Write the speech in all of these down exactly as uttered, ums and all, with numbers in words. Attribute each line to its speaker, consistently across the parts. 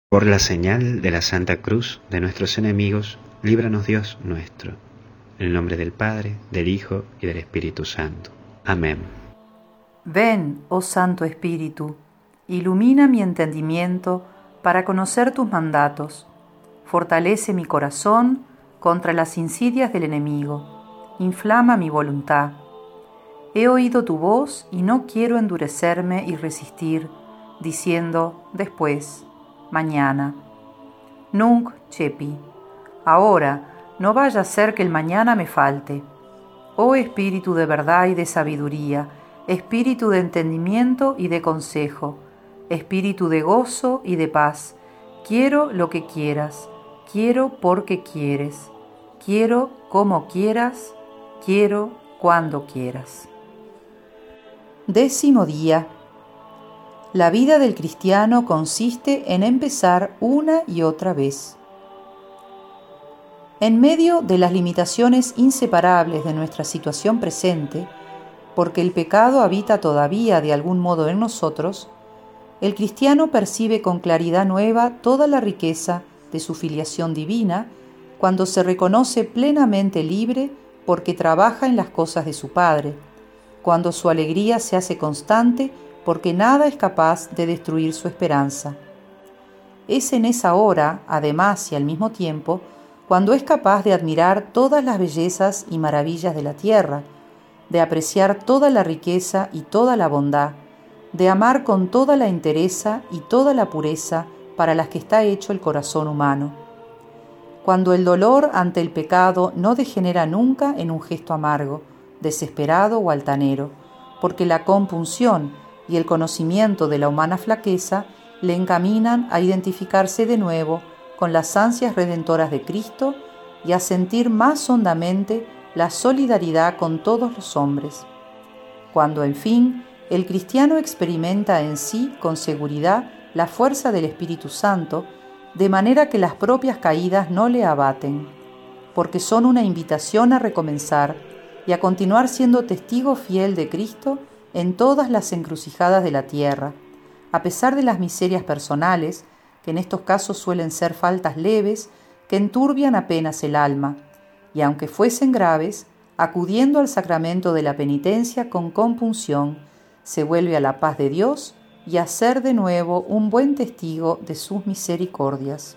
Speaker 1: Por la señal de la Santa Cruz de nuestros enemigos, líbranos Dios nuestro. En el nombre del Padre, del Hijo y del Espíritu Santo. Amén.
Speaker 2: Ven, oh Santo Espíritu, ilumina mi entendimiento para conocer tus mandatos. Fortalece mi corazón contra las insidias del enemigo. Inflama mi voluntad. He oído tu voz y no quiero endurecerme y resistir, diciendo después, mañana. Nunc cepi. Ahora, no vaya a ser que el mañana me falte. Oh Espíritu de verdad y de sabiduría, Espíritu de entendimiento y de consejo, Espíritu de gozo y de paz, quiero lo que quieras, quiero porque quieres, quiero como quieras, quiero cuando quieras. Décimo día. La vida del cristiano consiste en empezar una y otra vez. En medio de las limitaciones inseparables de nuestra situación presente, porque el pecado habita todavía de algún modo en nosotros, el cristiano percibe con claridad nueva toda la riqueza de su filiación divina cuando se reconoce plenamente libre porque trabaja en las cosas de su Padre, cuando su alegría se hace constante porque nada es capaz de destruir su esperanza. Es en esa hora, además y al mismo tiempo, cuando es capaz de admirar todas las bellezas y maravillas de la tierra, de apreciar toda la riqueza y toda la bondad, de amar con toda la entereza y toda la pureza para las que está hecho el corazón humano. Cuando el dolor ante el pecado no degenera nunca en un gesto amargo, desesperado o altanero, porque la compunción y el conocimiento de la humana flaqueza le encaminan a identificarse de nuevo con las ansias redentoras de Cristo y a sentir más hondamente la solidaridad con todos los hombres. Cuando, en fin, el cristiano experimenta en sí con seguridad la fuerza del Espíritu Santo, de manera que las propias caídas no le abaten, porque son una invitación a recomenzar y a continuar siendo testigo fiel de Cristo en todas las encrucijadas de la tierra, a pesar de las miserias personales, que en estos casos suelen ser faltas leves que enturbian apenas el alma, y aunque fuesen graves, acudiendo al sacramento de la penitencia con compunción, se vuelve a la paz de Dios y a ser de nuevo un buen testigo de sus misericordias.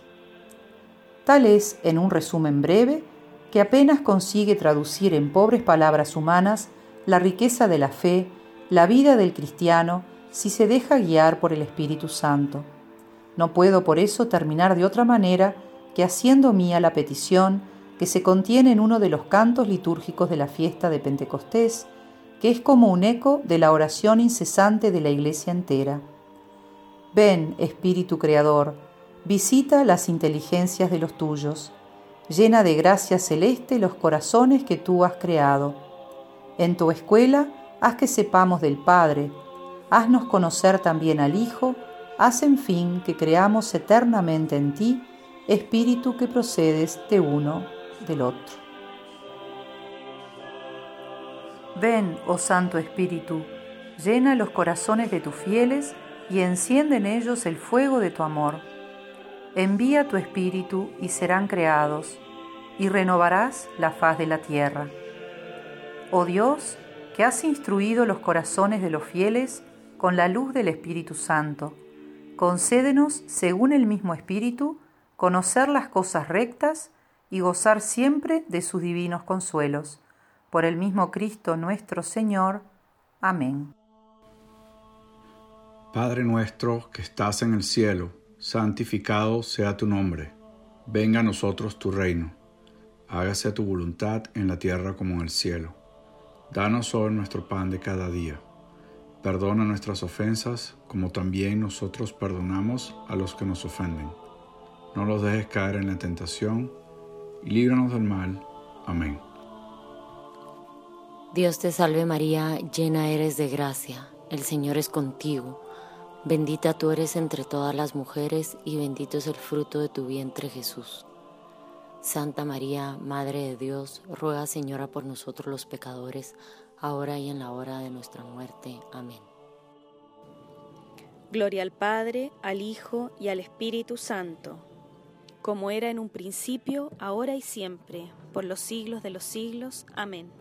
Speaker 2: Tal es, en un resumen breve, que apenas consigue traducir en pobres palabras humanas la riqueza de la fe, la vida del cristiano, si se deja guiar por el Espíritu Santo. No puedo por eso terminar de otra manera que haciendo mía la petición que se contiene en uno de los cantos litúrgicos de la fiesta de Pentecostés, que es como un eco de la oración incesante de la Iglesia entera. Ven, Espíritu Creador, visita las inteligencias de los tuyos, llena de gracia celeste los corazones que tú has creado. En tu escuela, haz que sepamos del Padre, haznos conocer también al Hijo, haz en fin que creamos eternamente en ti, Espíritu que procedes de uno del otro. Ven, oh Santo Espíritu, llena los corazones de tus fieles y enciende en ellos el fuego de tu amor. Envía tu Espíritu y serán creados, y renovarás la faz de la tierra. Oh Dios, que has instruido los corazones de los fieles con la luz del Espíritu Santo, concédenos, según el mismo Espíritu, conocer las cosas rectas y gozar siempre de sus divinos consuelos. Por el mismo Cristo nuestro Señor. Amén.
Speaker 3: Padre nuestro que estás en el cielo, santificado sea tu nombre. Venga a nosotros tu reino. Hágase tu voluntad en la tierra como en el cielo. Danos hoy nuestro pan de cada día. Perdona nuestras ofensas, como también nosotros perdonamos a los que nos ofenden. No los dejes caer en la tentación, y líbranos del mal. Amén.
Speaker 4: Dios te salve María, llena eres de gracia, el Señor es contigo. Bendita tú eres entre todas las mujeres, y bendito es el fruto de tu vientre Jesús. Santa María, Madre de Dios, ruega Señora por nosotros los pecadores, ahora y en la hora de nuestra muerte. Amén.
Speaker 5: Gloria al Padre, al Hijo y al Espíritu Santo, como era en un principio, ahora y siempre, por los siglos de los siglos. Amén.